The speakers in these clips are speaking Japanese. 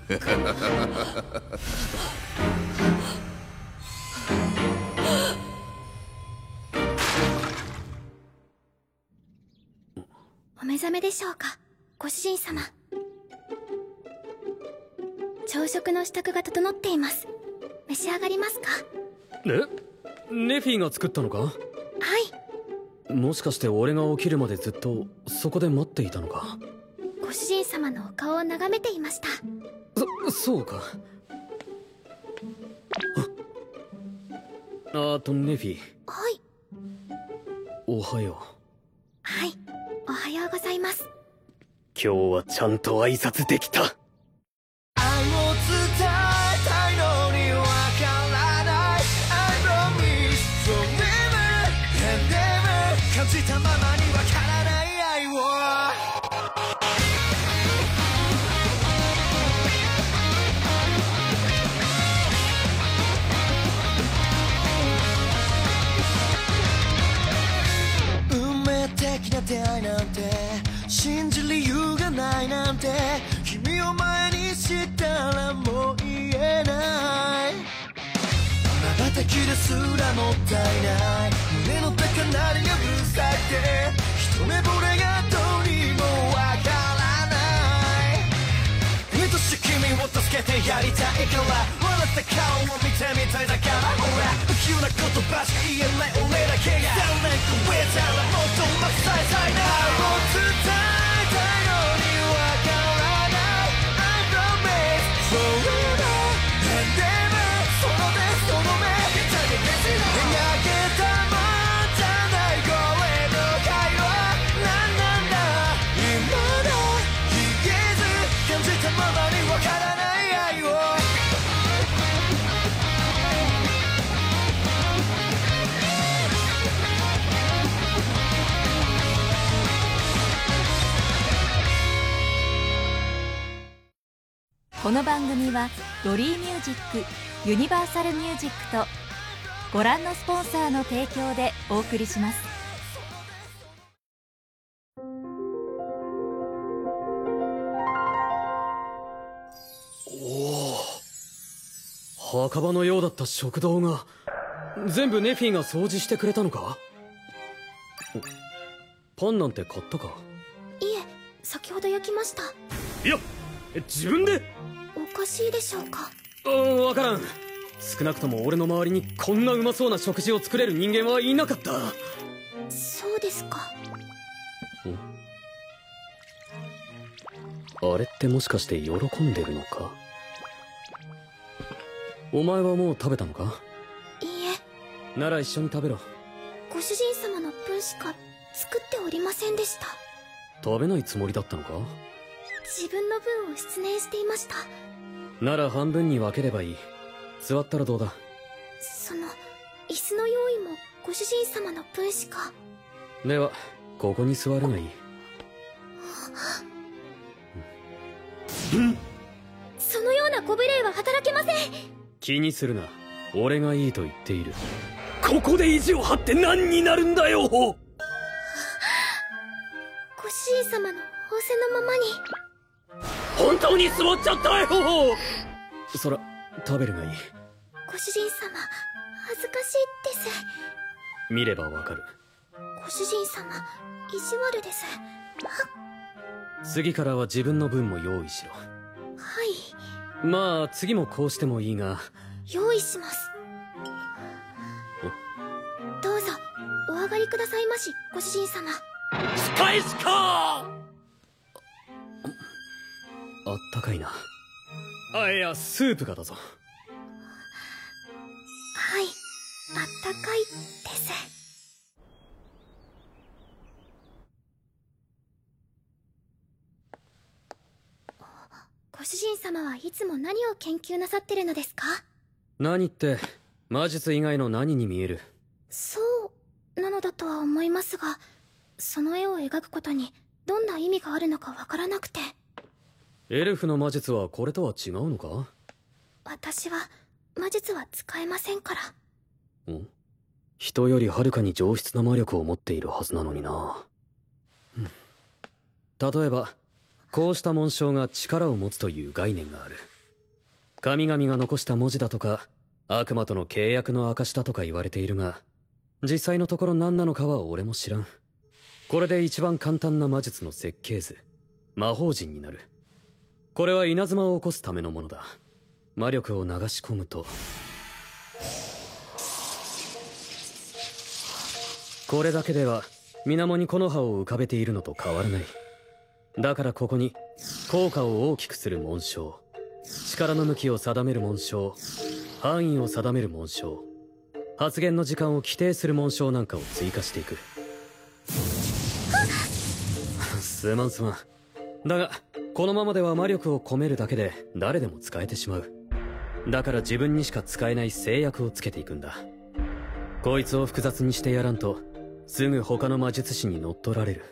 お目覚めでしょうか、ご主人様。朝食の支度が整っています。召し上がりますか？ ネフィが作ったのか？ はい。 もしかして俺が起きるまでずっとそこで待っていたのか？ ご主人様のお顔を眺めていました。 そうか。ネフィ。 はい。 おはよう。 はい、おはようございます。 今日はちゃんと挨拶できた。 愛を伝えたいのにわからない I promise forever and ever 感じたままにわからない愛を運命的な出会いなんて信じる理由がないなんて君を前にしたらもう言えない瞬きですらもったいない胸の高鳴りがうるさくて一目惚れがどうにもわからない愛しい君を助けてやりたいから笑った顔を見てみたいだからほら急な言葉しか言えない俺だけが誰か超えたらもっとうまく伝えたいな愛を伝えたいのにわからない I promise forever and ever その手その目描けたもんじゃない声の会話なんなんだ今だ言えず感じたままにわからない愛をこの番組はドリーミュージック、ユニバーサルミュージックとご覧のスポンサーの提供でお送りします。 墓場のようだった食堂が全部ネフィが掃除してくれたのか？パンなんて買ったか？ いえ、先ほど焼きました。 いや、自分で？ おかしいでしょうか？ わからん。少なくとも俺の周りにこんなうまそうな食事を作れる人間はいなかった。 そうですか。 あれってもしかして喜んでるのか？お前はもう食べたのか？ いいえ。 なら一緒に食べろ。 ご主人様の分しか作っておりませんでした。 食べないつもりだったのか？ 自分の分を失念していました。 なら半分に分ければいい。座ったらどうだ？ その椅子の用意もご主人様の分しか。 ではここに座るがいい。 そのようなご無礼は働けません。 気にするな、俺がいいと言っている。ここで意地を張って何になるんだよ。ご主人様の仰せのままに。 本当に座っちゃったよ。そら食べるがいい。 ご主人様、恥ずかしいです。 見ればわかる。 ご主人様、意地悪です。 次からは自分の分も用意しろ。 はい。 まあ次もこうしてもいいが。 用意します。どうぞお上がりくださいまし、ご主人様。 使いしか。あったかいな。いや、スープがだぞ。 はい、あったかいです。ご主人様はいつも何を研究なさってるのですか？ 何って魔術以外の何に見える？ そうなのだとは思いますが、その絵を描くことにどんな意味があるのかわからなくて。 エルフの魔術はこれとは違うのか？ 私は魔術は使えませんから。 人よりはるかに上質な魔力を持っているはずなのにな。例えばこうした紋章が力を持つという概念がある。 神々が残した文字だとか悪魔との契約の証だとか言われているが、実際のところ何なのかは俺も知らん。これで一番簡単な魔術の設計図、魔法陣になる。これは稲妻を起こすためのものだ。魔力を流し込むと、これだけでは水面に木の葉を浮かべているのと変わらない。だからここに効果を大きくする紋章、力の向きを定める紋章、範囲を定める紋章、発言の時間を規定する紋章なんかを追加していく。すまん。だがこのままでは魔力を込めるだけで誰でも使えてしまう。だから自分にしか使えない制約をつけていくんだ。こいつを複雑にしてやらんとすぐ他の魔術師に乗っ取られる。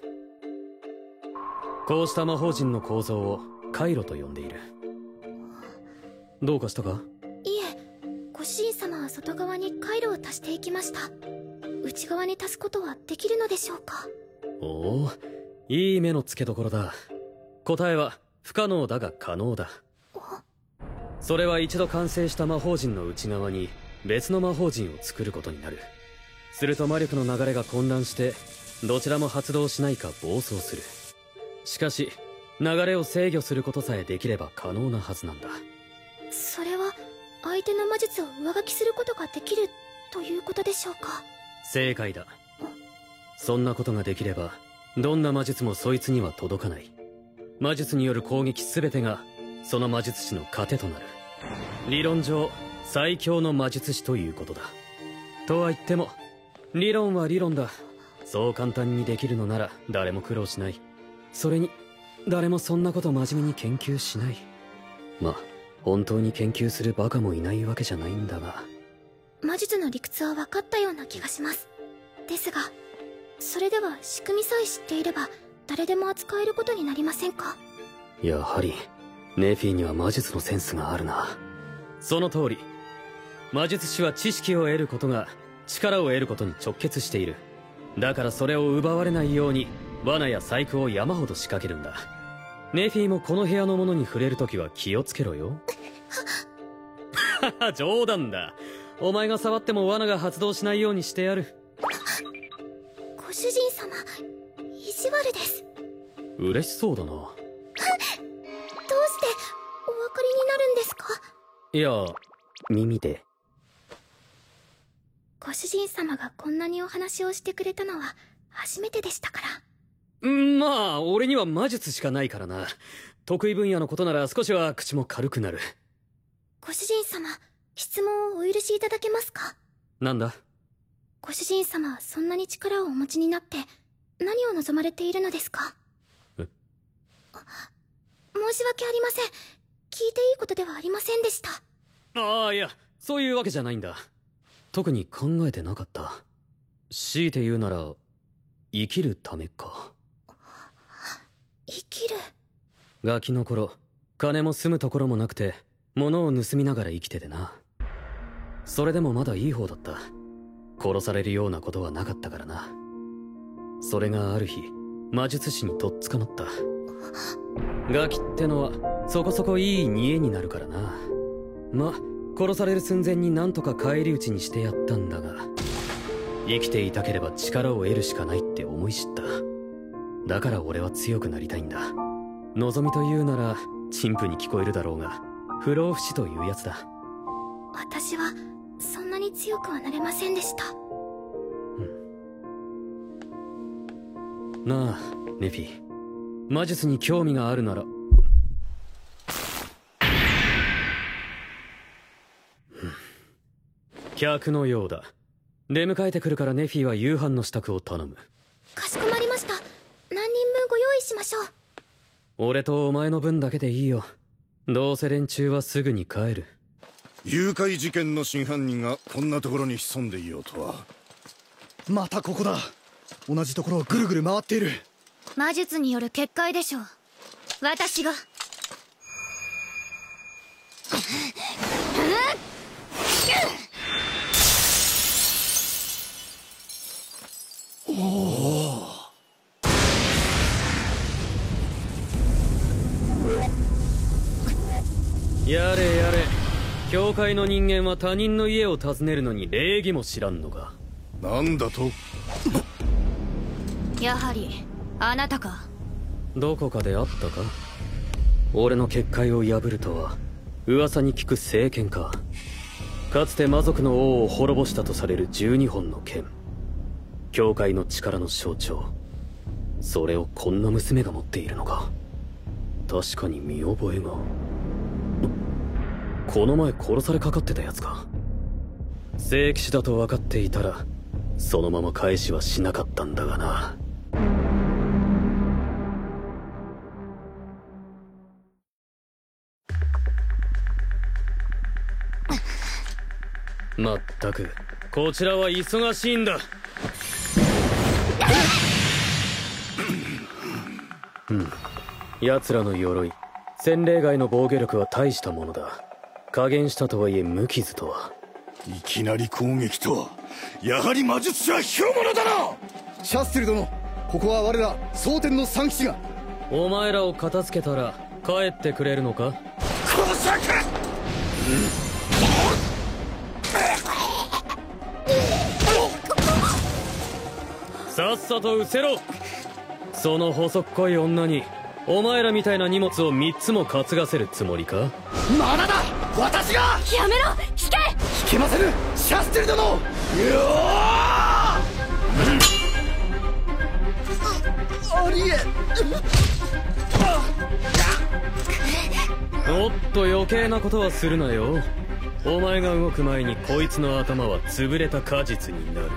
こうした魔法陣の構造を回路と呼んでいる。どうかしたか？ いえ、ご主人様は外側に回路を足していきました。内側に足すことはできるのでしょうか？ おお、いい目の付けどころだ。答えは不可能だが可能だ。それは一度完成した魔法陣の内側に別の魔法陣を作ることになる。すると魔力の流れが混乱してどちらも発動しないか暴走する。しかし流れを制御することさえできれば可能なはずなんだ。 それは相手の魔術を上書きすることができるということでしょうか？ 正解だ。そんなことができればどんな魔術もそいつには届かない。魔術による攻撃全てがその魔術師の糧となる。理論上最強の魔術師ということだ。とは言っても理論は理論だ。そう簡単にできるのなら誰も苦労しない。それに誰もそんなこと真面目に研究しない。まあ本当に研究するバカもいないわけじゃないんだが。 魔術の理屈は分かったような気がします。ですがそれでは仕組みさえ知っていれば誰でも扱えることになりませんか？ やはりネフィには魔術のセンスがあるな。その通り。魔術師は知識を得ることが力を得ることに直結している。だからそれを奪われないように罠や細工を山ほど仕掛けるんだ。ネフィもこの部屋のものに触れるときは気をつけろよ。冗談だ。お前が触っても罠が発動しないようにしてやる。 ご主人様、意地悪です。 嬉しそうだな。 どうしてお分かりになるんですか？ いや、耳で。 ご主人様がこんなにお話をしてくれたのは初めてでしたから。 まあ俺には魔術しかないからな。得意分野のことなら少しは口も軽くなる。 ご主人様、質問をお許しいただけますか？ なんだ？ ご主人様はそんなに力をお持ちになって何を望まれているのですか？ え？ 申し訳ありません。聞いていいことではありませんでした。 ああ、いや、そういうわけじゃないんだ。特に考えてなかった。強いて言うなら生きるためか。 生きる？ ガキの頃金も住むところもなくて物を盗みながら生きててな。それでもまだいい方だった。殺されるようなことはなかったからな。それがある日魔術師にとっ捕まった。ガキってのはそこそこいい煮えになるからな。ま、殺される寸前になんとか返り討ちにしてやったんだが、生きていたければ力を得るしかないって思い知った。だから俺は強くなりたいんだ。望みというなら陳腐に聞こえるだろうが不老不死というやつだ。 私はそんなに強くはなれませんでした。 なあネフィ、魔術に興味があるなら客のようだ。出迎えてくるからネフィは夕飯の支度を頼む。 かしこまりました。何人分ご用意しましょう。 俺とお前の分だけでいいよ。どうせ連中はすぐに帰る。 誘拐事件の真犯人がこんなところに潜んでいようとは。 またここだ。同じところをぐるぐる回っている。 魔術による結界でしょう。私がやれやれ、 教会の人間は他人の家を訪ねるのに礼儀も知らんのか。 なんだと。 やはりあなたか。 どこかで会ったか。俺の結界を破るとは噂に聞く聖剣か。かつて魔族の王を滅ぼしたとされる12本の剣、教会の力の象徴。それをこんな娘が持っているのか。確かに見覚えが。この前殺されかかってたやつか。聖騎士だと分かっていたらそのまま返しはしなかったんだがな。まったくこちらは忙しいんだ。奴らの鎧、洗礼外の防御力は大したものだ。加減したとはいえ無傷とは。 いきなり攻撃とは、やはり魔術師は卑怯者だな。 シャステル殿、ここは我ら蒼天の三騎士が。 お前らを片付けたら帰ってくれるのか。 小作、 さっさと失せろ。その細っこい女にお前らみたいな荷物を3つも担がせるつもりか。 まだだ、私が。 やめろ、引け。 引けませぬ、シャステル殿。ありえ。 おっと余計なことはするなよ。お前が動く前にこいつの頭は潰れた果実になる。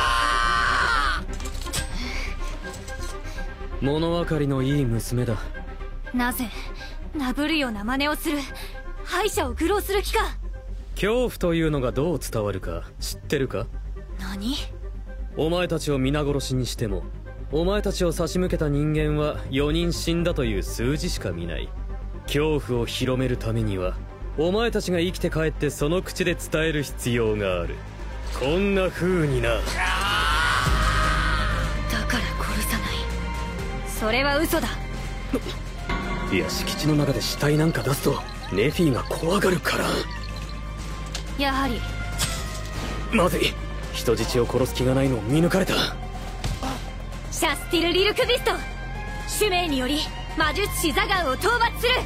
物分かりのいい娘だ。 なぜなぶるような真似をする。敗者を愚弄する気か。 恐怖というのがどう伝わるか知ってるか。 何。 お前たちを皆殺しにしてもお前たちを差し向けた人間は4人死んだという数字しか見ない。恐怖を広めるためにはお前たちが生きて帰ってその口で伝える必要がある。こんな風にな。 だから殺さない。それは嘘だ。 いや、敷地の中で死体なんか出すとネフィが怖がるから。 やはりまずい、人質を殺す気がないのを見抜かれた。 シャスティル・リルクビスト、使命により魔術師ザガンを討伐する。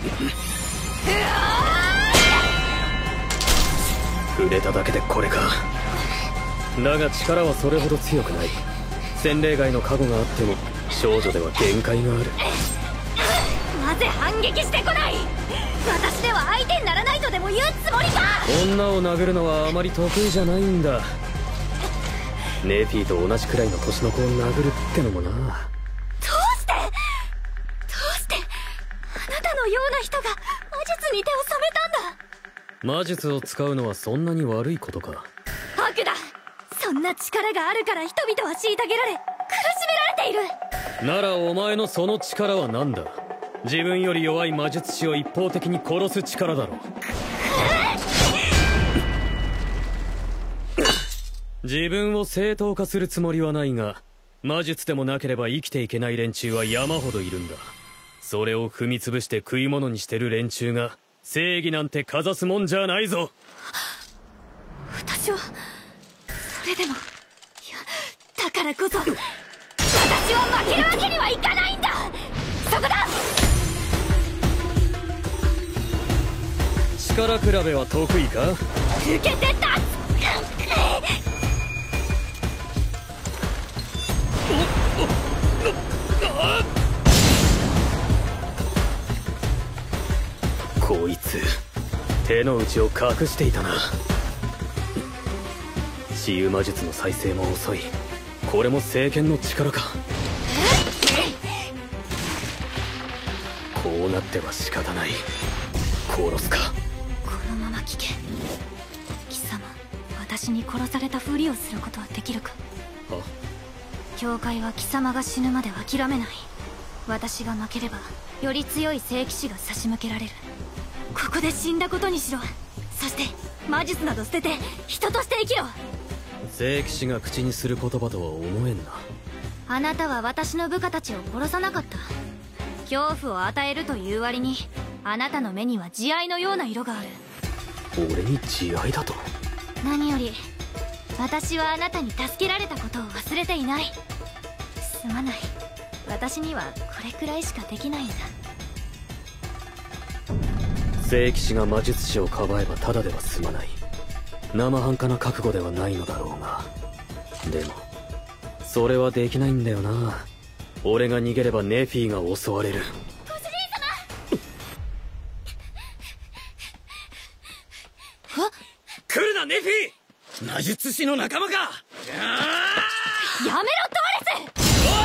触れただけでこれか。だが力はそれほど強くない。洗礼外の加護があっても少女では限界がある。 なぜ反撃してこない。私では相手にならないとでも言うつもりか。 女を殴るのはあまり得意じゃないんだ。ネフィと同じくらいの年の子を殴るってのもな。 どうしてあなたのような人が魔術に手を染めたんだ。 魔術を使うのはそんなに悪いことか。 悪だ。そんな力があるから人々は虐げられ苦しめられている。 ならお前のその力は何だ。自分より弱い魔術師を一方的に殺す力だろう。自分を正当化するつもりはないが、魔術でもなければ生きていけない連中は山ほどいるんだ。それを踏み潰して食い物にしてる連中が正義なんてかざすもんじゃないぞ。 私はそれでも、いや、だからこそ私は負けるわけにはいかないんだ。そこだ。 力比べは得意か。 受けてた。 こいつ手の内を隠していたな。治癒魔術の再生も遅い。これも聖剣の力か。こうなっては仕方ない。殺すか。 このまま聞け。貴様、私に殺されたふりをすることはできるか。教会は貴様が死ぬまで諦めない。私が負ければより強い聖騎士が差し向けられる。ここで死んだことにしろ。そして魔術など捨てて人として生きろ。 聖騎士が口にする言葉とは思えんな。 あなたは私の部下たちを殺さなかった。恐怖を与えるという割にあなたの目には慈愛のような色がある。 俺に慈愛だと？ 何より私はあなたに助けられたことを忘れていない。すまない。私にはこれくらいしかできないんだ。 聖騎士が魔術師をかばえばただでは済まない。生半可な覚悟ではないのだろうが、でもそれはできないんだよな。俺が逃げればネフィが襲われる。 ご主人様！ 来るなネフィ！魔術師の仲間か！ やめろトワレス！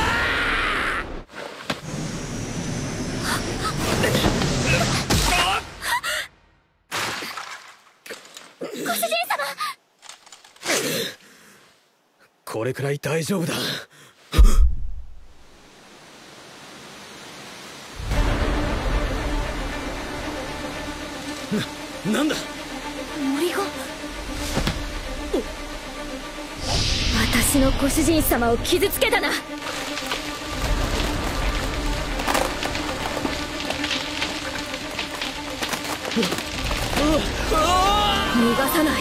ご主人様！ これくらい大丈夫だ。なんだ？ 森が。私のご主人様を傷つけたな。逃がさない。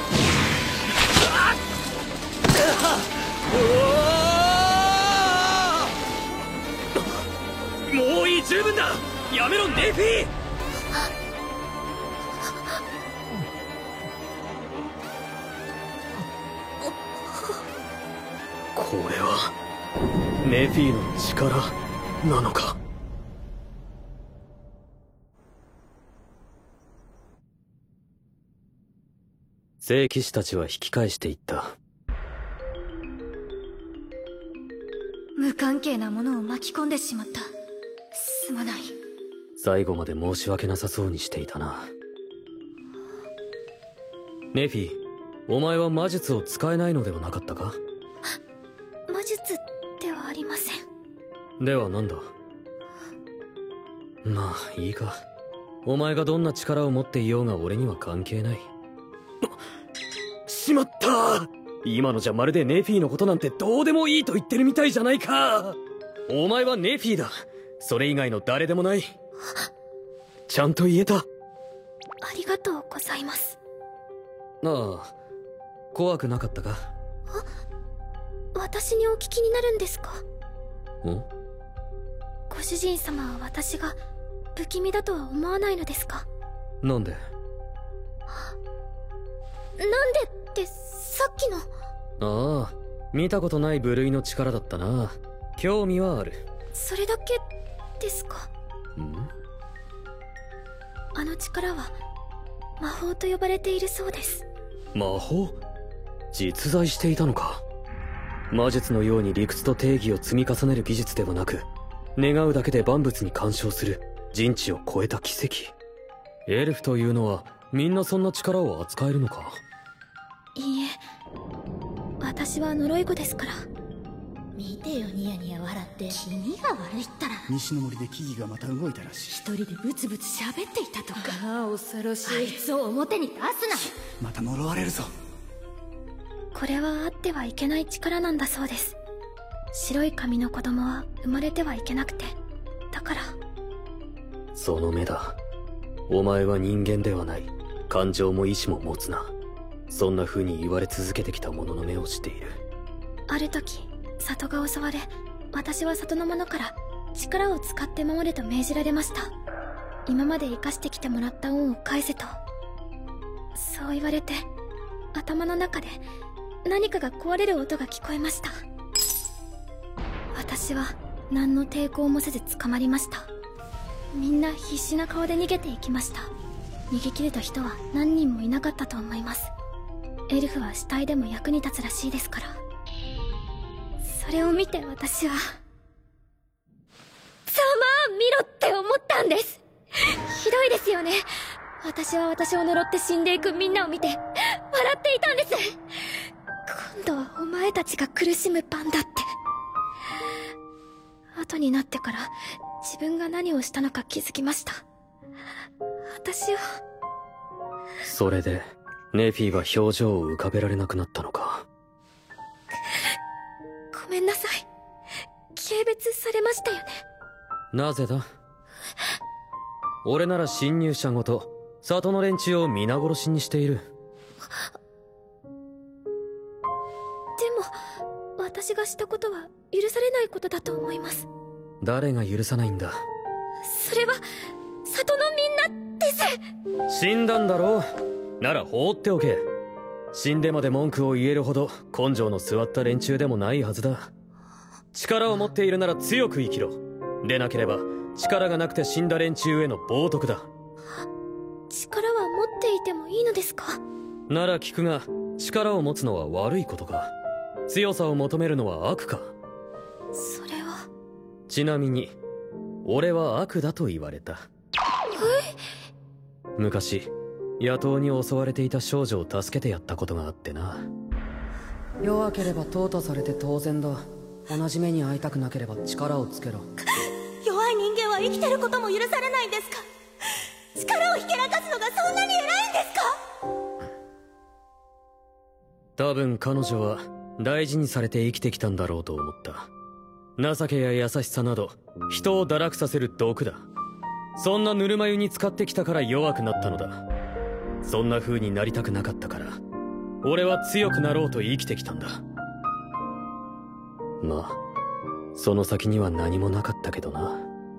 もういい、十分だ。やめろネフィ！これはネフィの力なのか？聖騎士たちは引き返していった。 無関係なものを巻き込んでしまった。すまない。 最後まで申し訳なさそうにしていたな。ネフィ、お前は魔術を使えないのではなかったか？ 魔術ではありません。 ではなんだ？まあいいか。お前がどんな力を持っていようが俺には関係ない。しまった！今のじゃまるでネフィのことなんてどうでもいいと言ってるみたいじゃないか。お前はネフィだ。それ以外の誰でもない。ちゃんと言えた。 ありがとうございます。 ああ、怖くなかったか？ 私にお聞きになるんですか？ ん？ ご主人様は私が不気味だとは思わないのですか？ なんで？ なんでってさっきの。 ああ、見たことない部類の力だったな。興味はある。 それだけですか？ ん？ あの力は魔法と呼ばれているそうです。 魔法？実在していたのか。魔術のように理屈と定義を積み重ねる技術ではなく、願うだけで万物に干渉する人知を超えた奇跡。エルフというのはみんなそんな力を扱えるのか？ いいえ、私は呪い子ですから。 見てよ、ニヤニヤ笑って。気味が悪いったら。 西の森で木々がまた動いたらしい。 一人でブツブツ喋っていたとか。ああ、恐ろしい。 あいつを表に出すな。 また呪われるぞ。 これはあってはいけない力なんだそうです。白い髪の子供は生まれてはいけなくて、だから。 その目だ。お前は人間ではない。感情も意志も持つな。そんな風に言われ続けてきた者の目をしている。 ある時、里が襲われ、私は里の者から力を使って守れと命じられました。今まで生かしてきてもらった恩を返せと。そう言われて、頭の中で何かが壊れる音が聞こえました。私は何の抵抗もせず捕まりました。みんな必死な顔で逃げていきました。逃げ切れた人は何人もいなかったと思います。エルフは死体でも役に立つらしいですから。それを見て私は、ざまあ見ろって思ったんです。ひどいですよね。私は私を呪って死んでいくみんなを見て笑っていたんです。今度はお前たちが苦しむ番だって。後になってから自分が何をしたのか気づきました。私は。 それでネフィは表情を浮かべられなくなったのか。 ごめんなさい。軽蔑されましたよね。 なぜだ？俺なら侵入者ごと里の連中を皆殺しにしている。 でも私がしたことは許されないことだと思います。 誰が許さないんだ。 それは里のみんなです。 死んだんだろう。なら放っておけ。死んでまで文句を言えるほど根性の座った連中でもないはずだ。力を持っているなら強く生きろ。でなければ力がなくて死んだ連中への冒涜だ。 力は持っていてもいいのですか？ なら聞くが、力を持つのは悪いことか、強さを求めるのは悪か。 それは。 ちなみに俺は悪だと言われた。昔野党に襲われていた少女を助けてやったことがあってな。 弱ければ淘汰されて当然だ。同じ目に遭いたくなければ力をつけろ。 弱い人間は生きてることも許されないんですか？力をひけらかすのがそんなに偉いんですか？ 多分彼女は大事にされて生きてきたんだろうと思った。情けや優しさなど人を堕落させる毒だ。そんなぬるま湯に使ってきたから弱くなったのだ。そんな風になりたくなかったから俺は強くなろうと生きてきたんだ。まあその先には何もなかったけどな。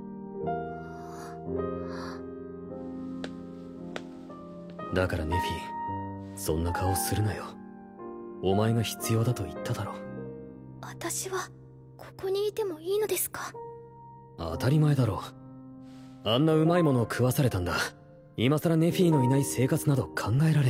だからネフィ、そんな顔するなよ。お前が必要だと言っただろ。 私はここにいてもいいのですか？ 当たり前だろ。あんなうまいものを食わされたんだ。今さらネフィのいない生活など考えられん。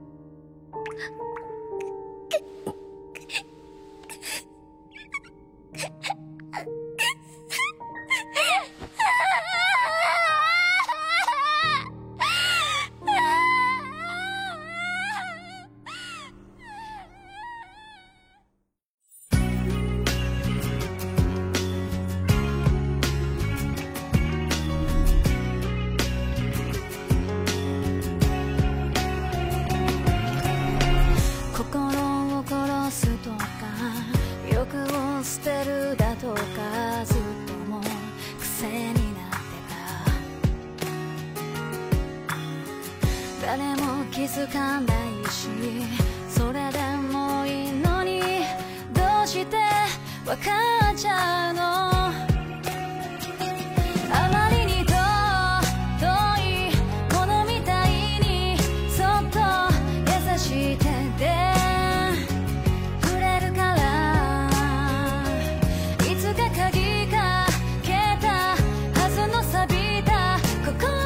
誰も気づかないし、それでもいいのにどうしてわかっちゃうの？あまりに遠いものみたいにそっと優しい手で触れるから、いつか鍵かけたはずの錆びた心、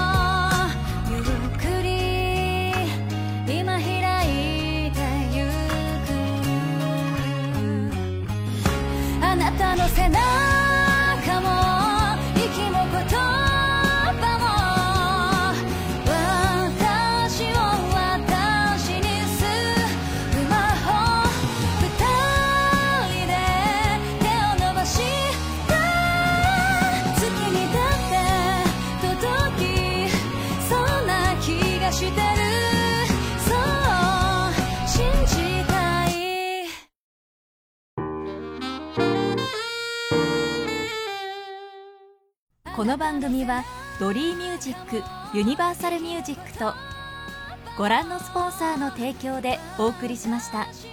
あなたの背中も息も言葉も私を私にする魔法、二人で手を伸ばした月にだって届きそうな気がしてる。そう信じたい。 この番組はドリーミュージック、ユニバーサルミュージックとご覧のスポンサーの提供でお送りしました。